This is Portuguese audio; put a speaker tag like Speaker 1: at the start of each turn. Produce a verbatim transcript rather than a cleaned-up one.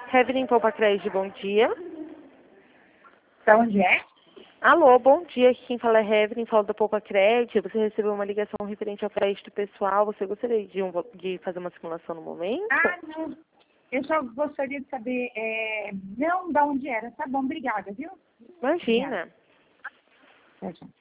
Speaker 1: Heaven Poupa Crédito, bom dia.
Speaker 2: Da onde é?
Speaker 1: Alô, bom dia. Aqui quem fala é Heaven, fala da Poupa Crédito. Você recebeu uma ligação referente ao crédito pessoal. Você gostaria de, um, de fazer uma simulação no momento?
Speaker 2: Ah, não. Eu só gostaria de saber, é... não, da onde era. Tá bom, obrigada, viu?
Speaker 1: Imagina.
Speaker 2: Obrigada. Tchau, tchau.